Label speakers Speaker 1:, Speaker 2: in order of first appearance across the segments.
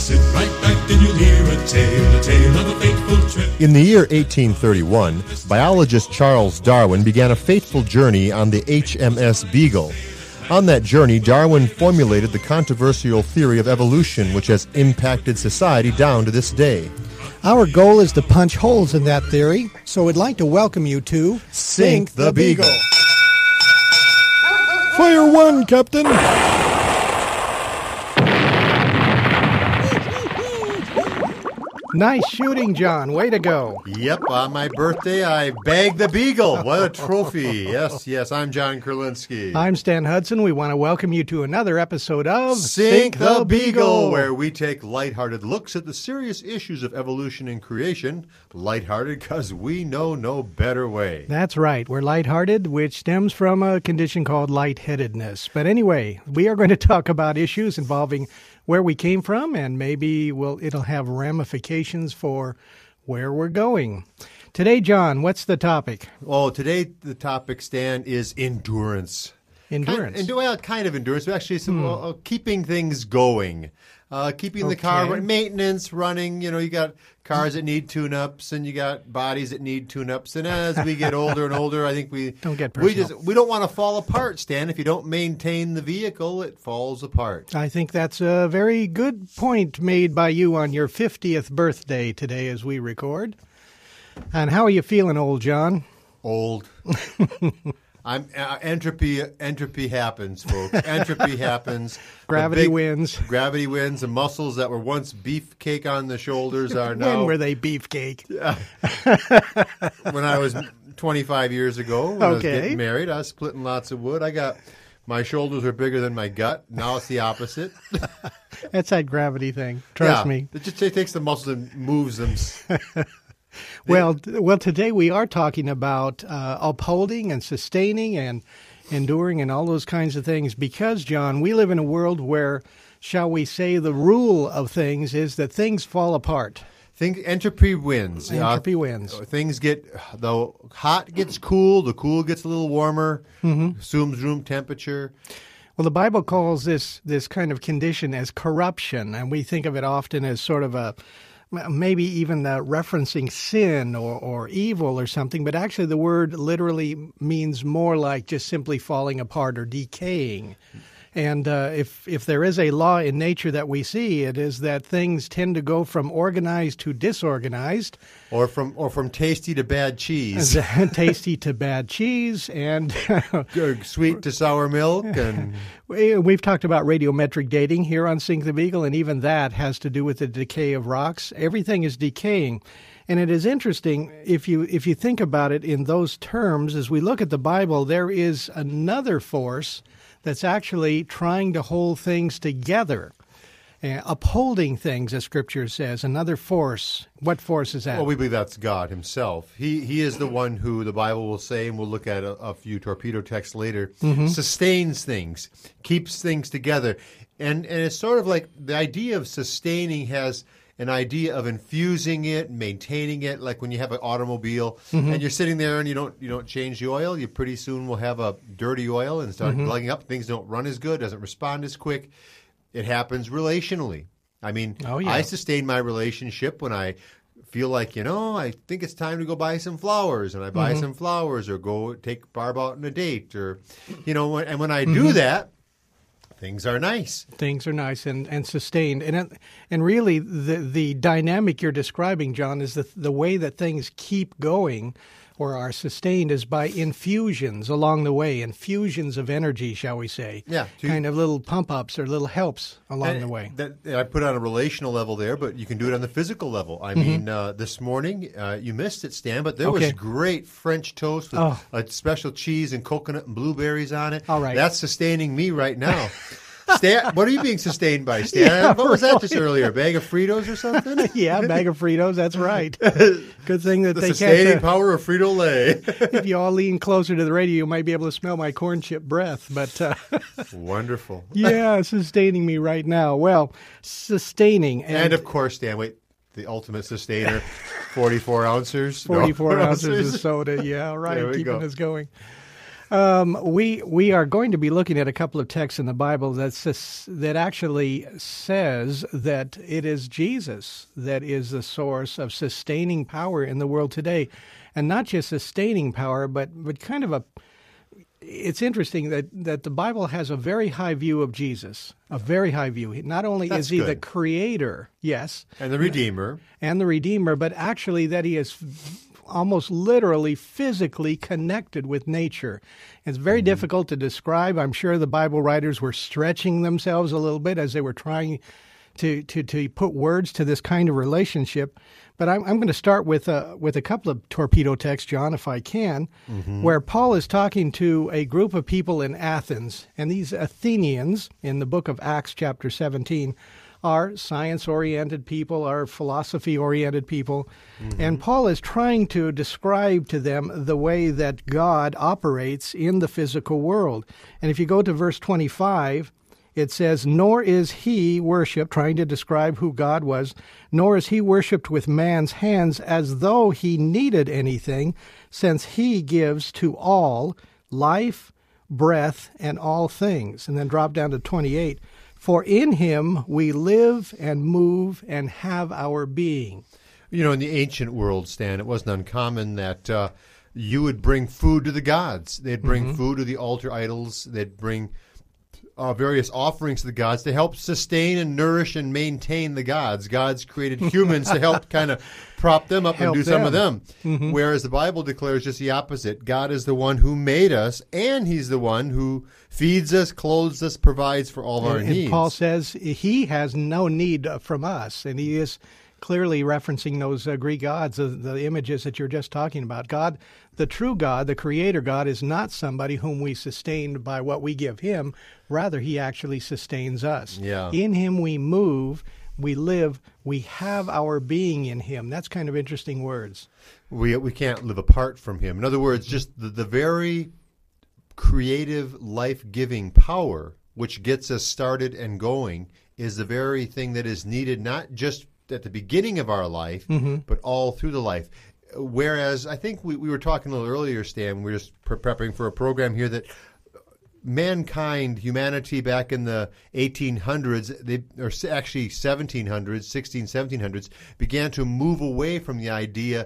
Speaker 1: Sit right back and you'll hear a tale of a fateful trip.
Speaker 2: In the year 1831, biologist Charles Darwin began a fateful journey on the HMS Beagle. On that journey, Darwin formulated the controversial theory of evolution, which has impacted society down to this day.
Speaker 3: Our goal is to punch holes in that theory, so we'd like to welcome you to
Speaker 2: Sink the Beagle.
Speaker 3: Fire one, Captain! Nice shooting, John. Way to go.
Speaker 2: Yep, on my birthday, I bagged the Beagle. What a trophy. Yes, I'm John Kurlinski.
Speaker 3: I'm Stan Hudson. We want to welcome you to another episode of
Speaker 2: Sink the Beagle, where we take lighthearted looks at the serious issues of evolution and creation. Lighthearted because we know no better way.
Speaker 3: That's right. We're lighthearted, which stems from a condition called lightheadedness. But anyway, we are going to talk about issues involving where we came from, and maybe it'll have ramifications for where we're going. Today, John, what's the topic?
Speaker 2: Oh, today the topic, Stan, is endurance.
Speaker 3: Endurance?
Speaker 2: Kind of endurance, but actually some keeping things going. Keeping the car, maintenance running. You know, you got cars that need tune-ups, and you got bodies that need tune-ups. And as we get older and older, I think we
Speaker 3: don't get personal.
Speaker 2: We don't want to fall apart, Stan. If you don't maintain the vehicle, it falls apart.
Speaker 3: I think that's a very good point made by you on your 50th birthday today as we record. And how are you feeling, old John?
Speaker 2: Old. Entropy happens, folks. Entropy happens.
Speaker 3: Gravity wins.
Speaker 2: Gravity wins. The muscles that were once beefcake on the shoulders are now...
Speaker 3: When were they beefcake?
Speaker 2: When I was 25 years ago, when I was getting married, I was splitting lots of wood. My shoulders were bigger than my gut. Now it's the opposite.
Speaker 3: That's that gravity thing. Trust me.
Speaker 2: It just takes the muscles and moves them.
Speaker 3: Well, today we are talking about upholding and sustaining and enduring and all those kinds of things because, John, we live in a world where, shall we say, the rule of things is that things fall apart.
Speaker 2: Entropy wins.
Speaker 3: Entropy wins.
Speaker 2: Things the hot gets cool, the cool gets a little warmer, assumes room temperature.
Speaker 3: Well, the Bible calls this kind of condition as corruption, and we think of it often as sort of maybe even referencing sin or evil or something, but actually the word literally means more like just simply falling apart or decaying. And if there is a law in nature that we see, it is that things tend to go from organized to disorganized.
Speaker 2: Or from tasty to bad cheese.
Speaker 3: Tasty to bad cheese and
Speaker 2: sweet to sour milk. And
Speaker 3: we've talked about radiometric dating here on Sink the Beagle, and even that has to do with the decay of rocks. Everything is decaying. And it is interesting, if you think about it in those terms, as we look at the Bible, there is another force that's actually trying to hold things together, upholding things, as Scripture says. Another force. What force is that?
Speaker 2: Well, we believe that's God himself. He is the one who, the Bible will say, and we'll look at a few torpedo texts later, sustains things, keeps things together. And it's sort of like the idea of sustaining has an idea of infusing it, maintaining it, like when you have an automobile and you're sitting there and you don't change the oil, you pretty soon will have a dirty oil and start glugging up. Things don't run as good, doesn't respond as quick. It happens relationally. I mean, I sustain my relationship when I feel like, I think it's time to go buy some flowers, and I buy some flowers or go take Barb out on a date, or, and when I do that, things are nice.
Speaker 3: Things are nice and sustained. And really, the dynamic you're describing, John, is the way that things keep going or are sustained is by infusions along the way, infusions of energy, shall we say.
Speaker 2: Yeah.
Speaker 3: Kind of little pump-ups or little helps along the way.
Speaker 2: I put it on a relational level there, but you can do it on the physical level. I mean, this morning, you missed it, Stan, but there was great French toast with a special cheese and coconut and blueberries on it.
Speaker 3: All right.
Speaker 2: That's sustaining me right now. Stan, what are you being sustained by, Stan? Yeah, what was that just earlier? A bag of Fritos or something?
Speaker 3: Yeah, a bag of Fritos. That's right. Good thing that they
Speaker 2: sustaining
Speaker 3: can't.
Speaker 2: Power of Frito-Lay.
Speaker 3: If you all lean closer to the radio, you might be able to smell my corn chip breath. But
Speaker 2: wonderful.
Speaker 3: Yeah, sustaining me right now. Well, sustaining.
Speaker 2: And of course, Stan, the ultimate sustainer, 44 ounces.
Speaker 3: 44 ounces of soda. Yeah, right. Keeping us going. We are going to be looking at a couple of texts in the Bible that actually says that it is Jesus that is the source of sustaining power in the world today, and not just sustaining power, but kind of a. It's interesting that the Bible has a very high view of Jesus, a very high view. Not only
Speaker 2: That's
Speaker 3: is he
Speaker 2: good.
Speaker 3: the creator, yes,
Speaker 2: And the Redeemer.
Speaker 3: but actually that he is almost literally, physically connected with nature. It's very difficult to describe. I'm sure the Bible writers were stretching themselves a little bit as they were trying to put words to this kind of relationship. But I'm going to start with a couple of torpedo texts, John, if I can, where Paul is talking to a group of people in Athens. And these Athenians, in the book of Acts chapter 17, are science-oriented people, are philosophy-oriented people. And Paul is trying to describe to them the way that God operates in the physical world. And if you go to verse 25, it says, "Nor is he worshipped," trying to describe who God was, "nor is he worshipped with man's hands as though he needed anything, since he gives to all life, breath, and all things." And then drop down to 28. "For in him we live and move and have our being."
Speaker 2: You know, in the ancient world, Stan, it wasn't uncommon that you would bring food to the gods. They'd bring food to the altar idols. They'd bring various offerings to the gods to help sustain and nourish and maintain the gods. God's created humans to help kind of prop them up and do some of them. Whereas the Bible declares just the opposite. God is the one who made us, and he's the one who feeds us, clothes us, provides for all of our needs.
Speaker 3: And Paul says he has no need from us, and he is clearly referencing those Greek gods, the images that you're just talking about. God, the true God, the creator God, is not somebody whom we sustain by what we give him. Rather, he actually sustains us.
Speaker 2: Yeah.
Speaker 3: In him we move, we live, we have our being in him. That's kind of interesting words.
Speaker 2: We can't live apart from him. In other words, just the very creative, life-giving power which gets us started and going is the very thing that is needed, not just at the beginning of our life, but all through the life. Whereas I think we were talking a little earlier, Stan, we were just prepping for a program here, that mankind, humanity back in the 1800s, or actually 1700s, 1700s, began to move away from the idea,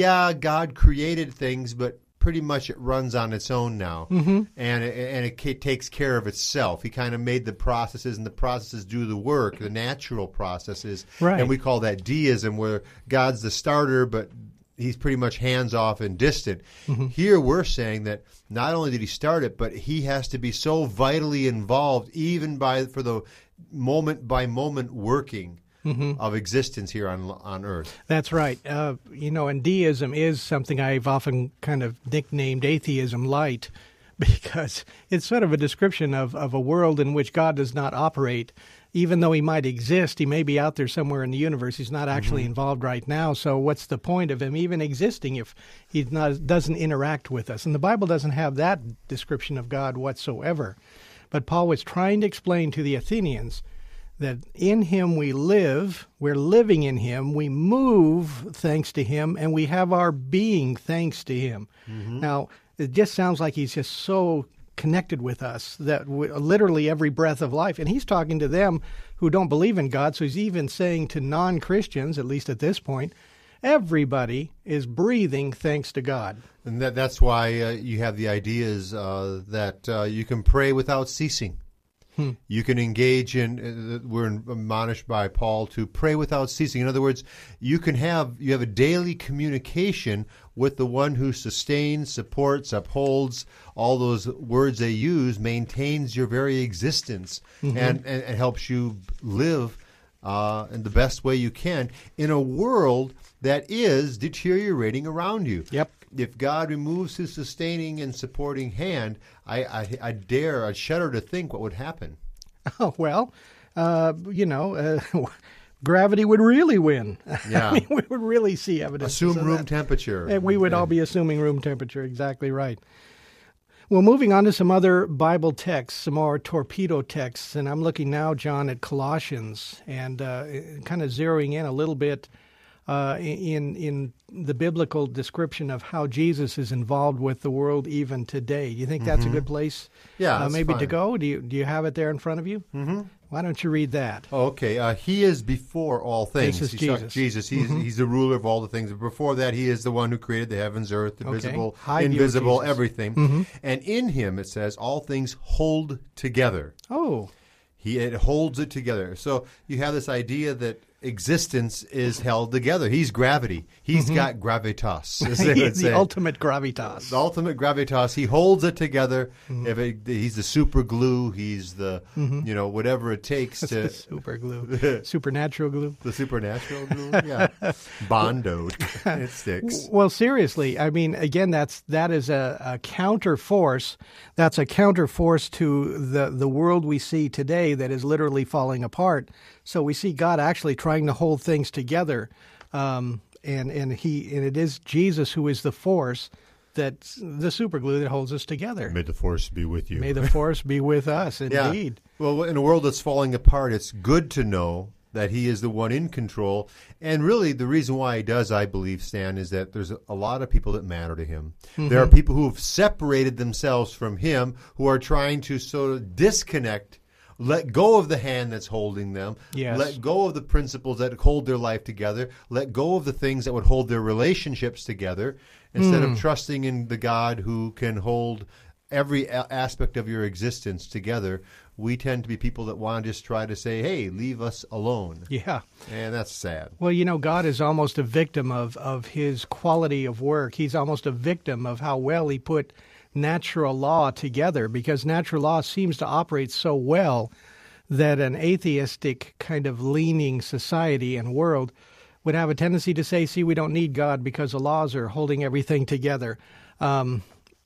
Speaker 2: God created things, but pretty much it runs on its own now, and it takes care of itself. He kind of made the processes, and the processes do the work, the natural processes,
Speaker 3: Right.
Speaker 2: And we call that deism, where God's the starter, but he's pretty much hands-off and distant. Here we're saying that not only did he start it, but he has to be so vitally involved, even for the moment-by-moment working of existence here on Earth.
Speaker 3: That's right. And deism is something I've often kind of nicknamed atheism light, because it's sort of a description of a world in which God does not operate. Even though he might exist, he may be out there somewhere in the universe. He's not actually involved right now. So what's the point of him even existing if he doesn't interact with us? And the Bible doesn't have that description of God whatsoever. But Paul was trying to explain to the Athenians that in him we live, we're living in him, we move thanks to him, and we have our being thanks to him. Now, it just sounds like he's just so connected with us that literally every breath of life. And he's talking to them who don't believe in God, so he's even saying to non-Christians, at least at this point, everybody is breathing thanks to God.
Speaker 2: And that's why you have the ideas that you can pray without ceasing. You can engage in, we're admonished by Paul to pray without ceasing. In other words, you have a daily communication with the one who sustains, supports, upholds, all those words they use, maintains your very existence and helps you live in the best way you can in a world that is deteriorating around you.
Speaker 3: Yep.
Speaker 2: If God removes his sustaining and supporting hand, I shudder to think what would happen.
Speaker 3: Oh, well, gravity would really win.
Speaker 2: Yeah.
Speaker 3: I mean, we would really see evidence.
Speaker 2: Assume room temperature.
Speaker 3: And we would all be assuming room temperature. Exactly right. Well, moving on to some other Bible texts, some more torpedo texts. And I'm looking now, John, at Colossians and kind of zeroing in a little bit in the biblical description of how Jesus is involved with the world even today. Do you think that's a good place maybe to go? Do you have it there in front of you? Mm-hmm. Why don't you read that?
Speaker 2: Oh, okay. He is before all things.
Speaker 3: This is Jesus.
Speaker 2: He's the ruler of all the things. But before that, he is the one who created the heavens, earth, the visible, invisible, everything. Mm-hmm. And in him, it says, all things hold together.
Speaker 3: Oh.
Speaker 2: It holds it together. So you have this idea that existence is held together. He's gravity. He's got gravitas.
Speaker 3: He's the ultimate gravitas.
Speaker 2: The ultimate gravitas. He holds it together. He's the super glue. He's the, whatever it takes to...
Speaker 3: super glue. Supernatural glue.
Speaker 2: The supernatural glue, yeah. Bondoed. It sticks.
Speaker 3: Well, seriously, I mean, again, that is a counter force. That's a counter force to the world we see today that is literally falling apart. So we see God actually trying to hold things together, and it is Jesus who is the force, that's the super glue that holds us together.
Speaker 2: May the force be with you.
Speaker 3: May the force be with us, indeed.
Speaker 2: Yeah. Well, in a world that's falling apart, it's good to know that he is the one in control. And really, the reason why he does, I believe, Stan, is that there's a lot of people that matter to him. Mm-hmm. There are people who have separated themselves from him, who are trying to sort of disconnect, let go of the hand that's holding them, let go of the principles that hold their life together, let go of the things that would hold their relationships together, instead of trusting in the God who can hold every aspect of your existence together. We tend to be people that want to just try to say, hey, leave us alone.
Speaker 3: Yeah.
Speaker 2: And that's sad.
Speaker 3: Well, God is almost a victim of his quality of work. He's almost a victim of how well he put natural law together, because natural law seems to operate so well that an atheistic kind of leaning society and world would have a tendency to say, see, we don't need God because the laws are holding everything together. And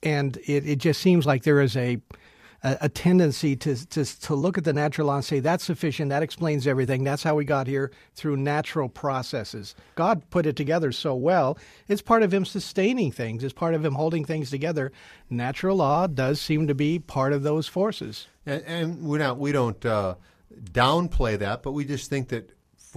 Speaker 3: it just seems like there is a tendency to look at the natural law and say, that's sufficient, that explains everything, that's how we got here through natural processes. God put it together so well, it's part of him sustaining things, it's part of him holding things together. Natural law does seem to be part of those forces.
Speaker 2: And we don't downplay that, but we just think that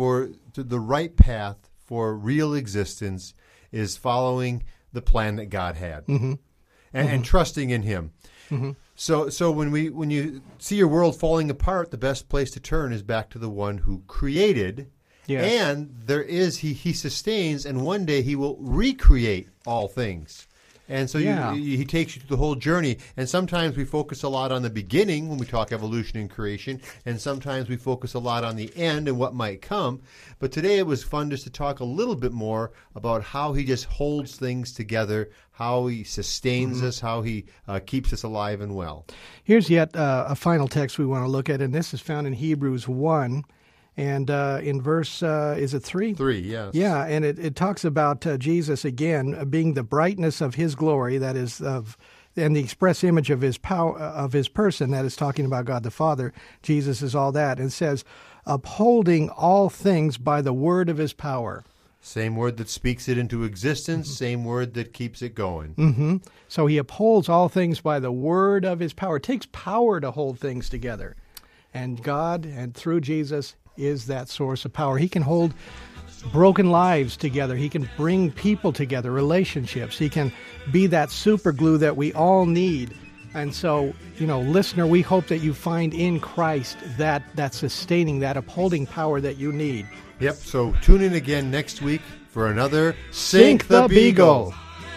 Speaker 2: the right path for real existence is following the plan that God had, and trusting in him. Mm-hmm. So when you see your world falling apart, the best place to turn is back to the one who created. Yes. And there is he sustains, and one day he will recreate all things. And so he takes you through the whole journey. And sometimes we focus a lot on the beginning when we talk evolution and creation, and sometimes we focus a lot on the end and what might come. But today it was fun just to talk a little bit more about how he just holds things together, how he sustains us, how he keeps us alive and well.
Speaker 3: Here's yet a final text we want to look at, and this is found in Hebrews 1. And in verse, is it 3?
Speaker 2: 3, yes.
Speaker 3: Yeah, and it talks about Jesus, again, being the brightness of his glory, that is, and the express image of his power, of his person, that is talking about God the Father. Jesus is all that. And it says, upholding all things by the word of his power.
Speaker 2: Same word that speaks it into existence, same word that keeps it going.
Speaker 3: Mm-hmm. So he upholds all things by the word of his power. It takes power to hold things together. And God, and through Jesus, is that source of power. He can hold broken lives together. He can bring people together, relationships. He can be that super glue that we all need. And so, listener, we hope that you find in Christ that sustaining, that upholding power that you need.
Speaker 2: Yep, so tune in again next week for another Sink the Beagle.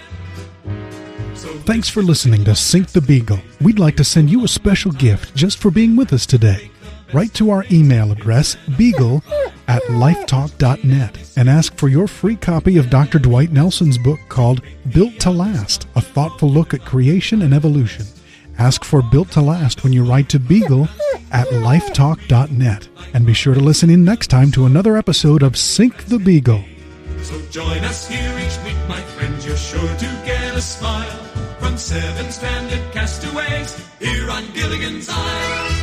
Speaker 4: Thanks for listening to Sink the Beagle. We'd like to send you a special gift just for being with us today. Write to our email address, beagle@lifetalk.net, and ask for your free copy of Dr. Dwight Nelson's book called Built to Last, a thoughtful look at creation and evolution. Ask for Built to Last when you write to beagle@lifetalk.net. And be sure to listen in next time to another episode of Sink the Beagle.
Speaker 1: So join us here each week, my friends, you're sure to get a smile from 7 stranded castaways here on Gilligan's Island.